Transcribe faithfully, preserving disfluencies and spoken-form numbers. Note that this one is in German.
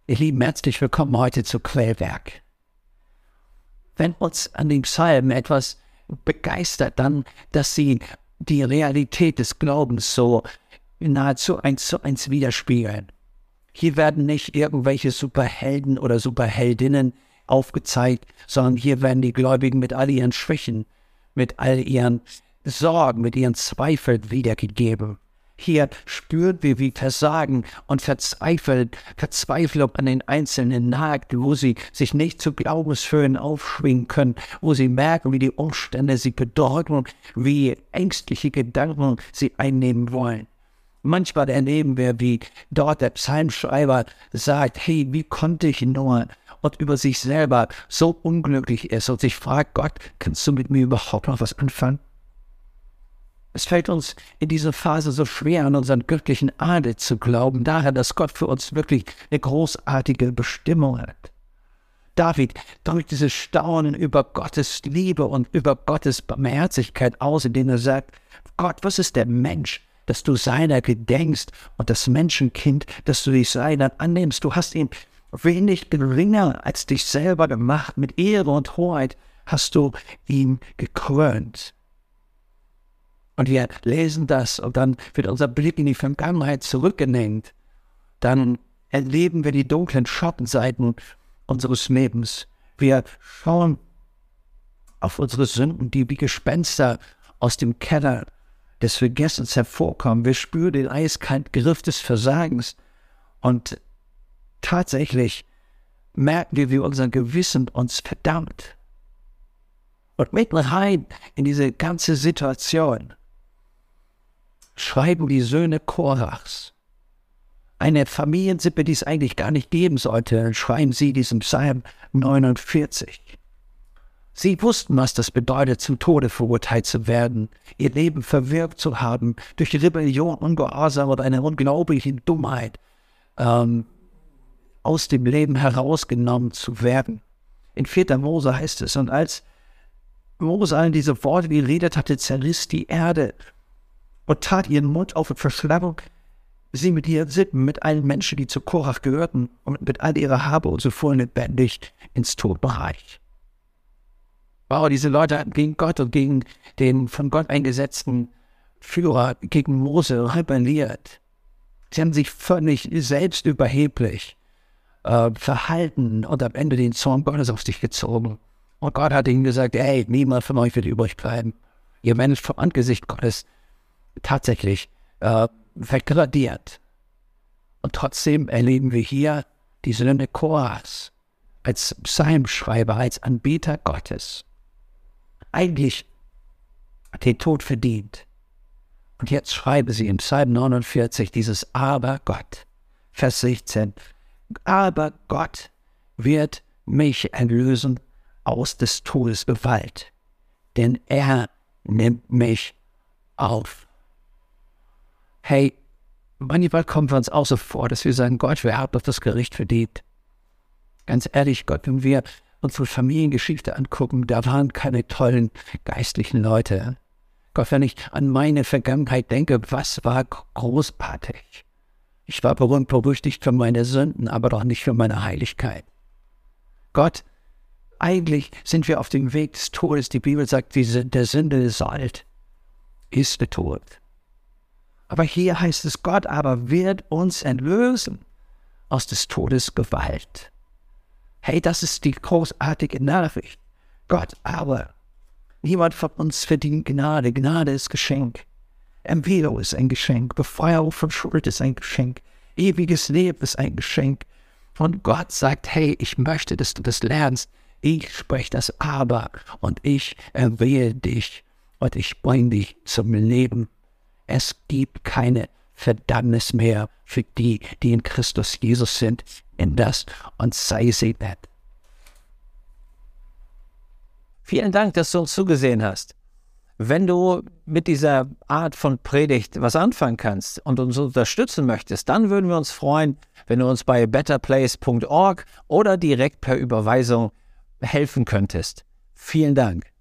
Ihr Lieben, herzlich willkommen heute zu Quellwerk. Wenn uns an den Psalmen etwas begeistert, dann, dass sie die Realität des Glaubens so nahezu eins zu eins widerspiegeln. Hier werden nicht irgendwelche Superhelden oder Superheldinnen aufgezeigt, sondern hier werden die Gläubigen mit all ihren Schwächen, mit all ihren Sorgen, mit ihren Zweifeln wiedergegeben. Hier spüren wir, wie Versagen und Verzweifel, Verzweiflung an den Einzelnen nagt, wo sie sich nicht zu Glaubenshöhen aufschwingen können, wo sie merken, wie die Umstände sie bedrücken, wie ängstliche Gedanken sie einnehmen wollen. Manchmal erleben wir, wie dort der Psalmschreiber sagt, hey, wie konnte ich nur, und über sich selber so unglücklich ist und sich fragt, Gott, kannst du mit mir überhaupt noch was anfangen? Es fällt uns in dieser Phase so schwer, an unseren göttlichen Adel zu glauben, daher, dass Gott für uns wirklich eine großartige Bestimmung hat. David drückt dieses Staunen über Gottes Liebe und über Gottes Barmherzigkeit aus, indem er sagt, Gott, was ist der Mensch, dass du seiner gedenkst, und das Menschenkind, dass du dich seiner annimmst? Du hast ihn wenig geringer als dich selber gemacht, mit Ehre und Hoheit hast du ihn gekrönt. Und wir lesen das und dann wird unser Blick in die Vergangenheit zurückgelenkt. Dann erleben wir die dunklen Schattenseiten unseres Lebens. Wir schauen auf unsere Sünden, die wie Gespenster aus dem Keller des Vergessens hervorkommen. Wir spüren den eiskalten Griff des Versagens und tatsächlich merken wir, wie unser Gewissen uns verdammt. Und mitten rein in diese ganze Situation schreiben die Söhne Korachs, eine Familiensippe, die es eigentlich gar nicht geben sollte, schreiben sie diesen Psalm neunundvierzig. Sie wussten, was das bedeutet, zum Tode verurteilt zu werden, ihr Leben verwirkt zu haben, durch Rebellion, Ungehorsam oder eine unglaubliche Dummheit ähm, aus dem Leben herausgenommen zu werden. In vierter Mose heißt es, und als Mose allen diese Worte geredet hatte, zerriss die Erde und tat ihren Mund auf und verschlang sie mit ihren Sippen, mit allen Menschen, die zu Korach gehörten, und mit all ihrer Habe, und so fuhren lebendig ins Todbereich. Wow, diese Leute hatten gegen Gott und gegen den von Gott eingesetzten Führer, gegen Mose rebelliert. Sie haben sich völlig selbstüberheblich äh, verhalten und am Ende den Zorn Gottes auf sich gezogen. Und Gott hat ihnen gesagt, hey, niemand von euch wird übrig bleiben. Ihr werdet vom Angesicht Gottes tatsächlich äh, vergradiert. Und trotzdem erleben wir hier die Söhne Korachs als Psalmschreiber, als Anbeter Gottes. Eigentlich den Tod verdient. Und jetzt schreiben sie im Psalm neunundvierzig dieses Aber Gott, Vers sechzehn, aber Gott wird mich erlösen aus des Todes Gewalt, denn er nimmt mich auf. Hey, manchmal kommen wir uns auch so vor, dass wir sagen, Gott, wer hat doch das Gericht verdient? Ganz ehrlich, Gott, wenn wir unsere Familiengeschichte angucken, da waren keine tollen geistlichen Leute. Gott, wenn ich an meine Vergangenheit denke, was war großartig? Ich war berühmt berüchtigt für meine Sünden, aber doch nicht für meine Heiligkeit. Gott, eigentlich sind wir auf dem Weg des Todes. Die Bibel sagt, die, der Sünde ist alt, ist der Tod. Aber hier heißt es, Gott aber wird uns erlösen aus des Todes Gewalt. Hey, das ist die großartige Nachricht. Gott aber, niemand von uns verdient Gnade. Gnade ist Geschenk. Empfehlung ist ein Geschenk. Befreiung von Schuld ist ein Geschenk. Ewiges Leben ist ein Geschenk. Und Gott sagt, hey, ich möchte, dass du das lernst. Ich spreche das Aber und ich erwähle dich und ich bringe dich zum Leben. Es gibt keine Verdammnis mehr für die, die in Christus Jesus sind, in das und sei sie nett. Vielen Dank, dass du uns zugesehen hast. Wenn du mit dieser Art von Predigt was anfangen kannst und uns unterstützen möchtest, dann würden wir uns freuen, wenn du uns bei better place punkt org oder direkt per Überweisung helfen könntest. Vielen Dank.